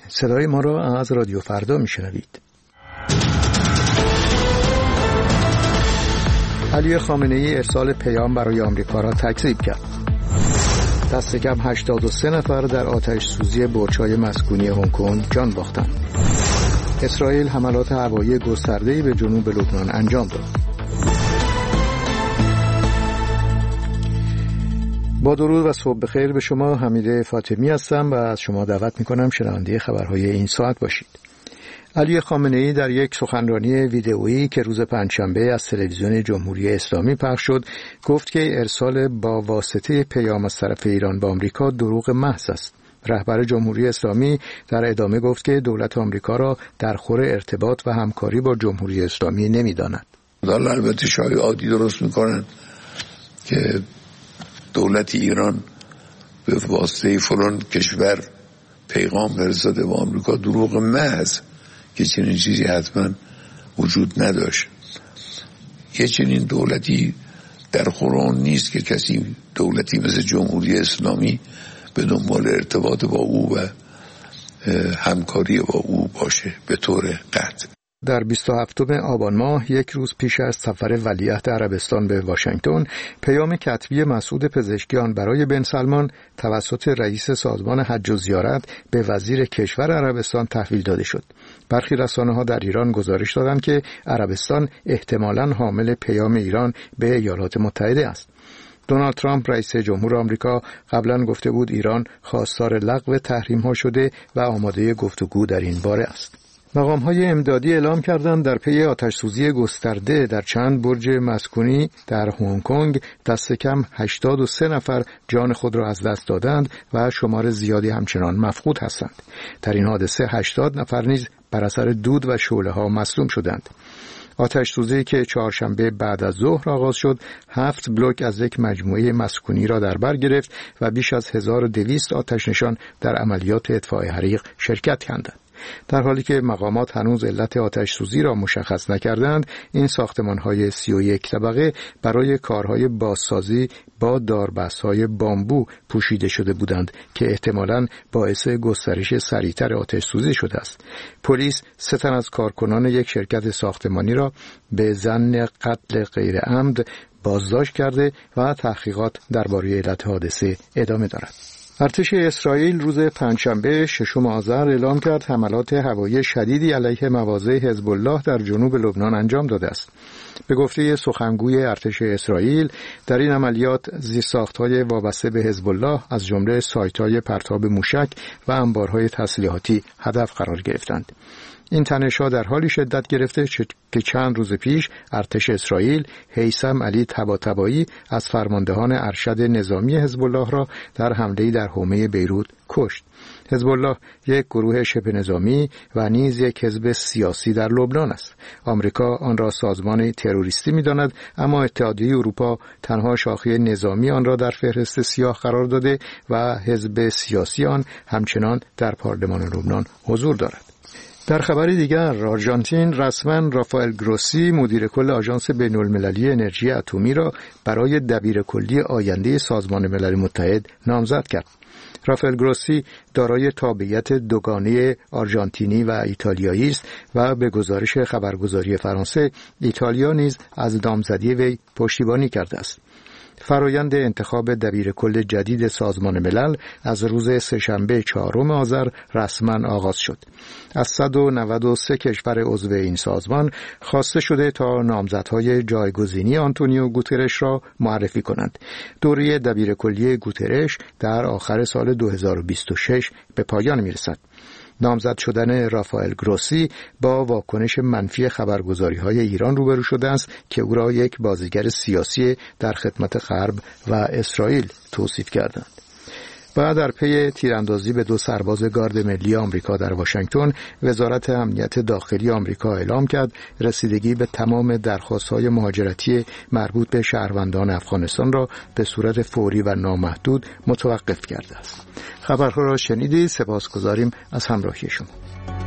صدای ما را از رادیو فردا میشنوید. علی خامنه‌ای ارسال پیام برای آمریکا را تکذیب کرد. دست کم 83 نفر در آتش سوزی برج‌های مسکونی هنگ کنگ جان باختند. اسرائیل حملات هوایی گسترده‌ای به جنوب لبنان انجام داد. با درود و صبح بخیر به شما، حمید فاطمی هستم و از شما دعوت می‌کنم شنونده خبرهای این ساعت باشید. علی خامنه‌ای در یک سخنرانی ویدئویی که روز پنجشنبه از تلویزیون جمهوری اسلامی پخش شد، گفت که ارسال با واسطه پیام از طرف ایران به آمریکا دروغ محض است. رهبر جمهوری اسلامی در ادامه گفت که دولت آمریکا را در خور ارتباط و همکاری با جمهوری اسلامی نمی‌داند. البته شایعاتی درست می‌کنند که دولت ایران به واسطه فلان کشور پیغام برساده به آمریکا. دروغ محض که چنین چیزی حتما وجود نداشت. یه چنین دولتی در قرآن نیست که کسی دولتی مثل جمهوری اسلامی به دنبال ارتباط با او و همکاری با او باشه به طور قطع. در 27 آبان ماه، یک روز پیش از سفر ولیعهد عربستان به واشنگتن، پیام کتبی مسعود پزشکیان برای بن سلمان توسط رئیس سازمان حج و زیارت به وزیر کشور عربستان تحویل داده شد. برخی رسانه‌ها در ایران گزارش دادند که عربستان احتمالاً حامل پیام ایران به ایالات متحده است. دونالد ترامپ رئیس جمهور آمریکا قبلا گفته بود ایران خواستار لغو تحریم‌ها شده و آماده گفتگو در این باره است. مقام‌های امدادی اعلام کردند در پی آتش‌سوزی گسترده در چند برج مسکونی در هنگ کنگ دست کم 83 نفر جان خود را از دست دادند و شمار زیادی همچنان مفقود هستند. در این حادثه 80 نفر نیز بر اثر دود و شعله‌ها مصدوم شدند. آتش‌سوزی که چهارشنبه بعد از ظهر آغاز شد، 7 بلوک از یک مجموعه مسکونی را در بر گرفت و بیش از 1200 آتش‌نشان در عملیات اطفاء حریق شرکت کردند. در حالی که مقامات هنوز علت آتش سوزی را مشخص نکردند، این ساختمان‌های 31 طبقه برای کارهای بازسازی با داربست‌های بامبو پوشیده شده بودند که احتمالاً باعث گسترش سریعتر آتش سوزی شده است. پلیس 3 تن از کارکنان یک شرکت ساختمانی را به ظن قتل غیر عمد بازداشت کرده و تحقیقات درباره علت حادثه ادامه دارد. ارتش اسرائیل روز پنجشنبه 6 آذر اعلام کرد حملات هوایی شدیدی علیه مواضع حزب الله در جنوب لبنان انجام داده است. به گفته سخنگوی ارتش اسرائیل، در این عملیات زیرساخت‌های وابسته به حزب الله از جمله سایت‌های پرتاب موشک و انبارهای تسلیحاتی هدف قرار گرفتند. این تنش‌ها در حالی شدت گرفته که چند روز پیش ارتش اسرائیل هیثم علی طباطبایی از فرماندهان ارشد نظامی حزب الله را در حمله‌ای در حومه بیروت کشت. حزب الله یک گروه شبه نظامی و نیز یک حزب سیاسی در لبنان است. آمریکا آن را سازمان تروریستی می‌داند، اما اتحادیه اروپا تنها شاخه نظامی آن را در فهرست سیاه قرار داده و حزب سیاسی آن همچنان در پارلمان لبنان حضور دارد. در خبر دیگر، آرژانتین رسما رافائل گروسی مدیر کل آژانس بین‌المللی انرژی اتمی را برای دبیرکلی آینده سازمان ملل متحد نامزد کرد. رافائل گروسی دارای تابعیت دوگانه آرژانتینی و ایتالیایی است و به گزارش خبرگزاری فرانسه، ایتالیا نیز از نامزدی وی پشتیبانی کرده است. فرایند انتخاب دبیرکل جدید سازمان ملل از روز سه‌شنبه 4 آذر رسما آغاز شد. از 193 کشور عضو این سازمان خواسته شده تا نامزدهای جایگزینی آنتونیو گوترش را معرفی کنند. دوره دبیرکلی گوترش در آخر سال 2026 به پایان میرسد. نامزد شدن رافائل گروسی با واکنش منفی خبرگزاری‌های ایران روبرو شده است که او را یک بازیگر سیاسی در خدمت غرب و اسرائیل توصیف کردند. و در پی تیراندازی به 2 سرباز گارد ملی آمریکا در واشنگتن، وزارت امنیت داخلی آمریکا اعلام کرد رسیدگی به تمام درخواست‌های مهاجرتی مربوط به شهروندان افغانستان را به صورت فوری و نامحدود متوقف کرده است. خبرها را شنیدید. سپاسگزاریم از همراهی شما.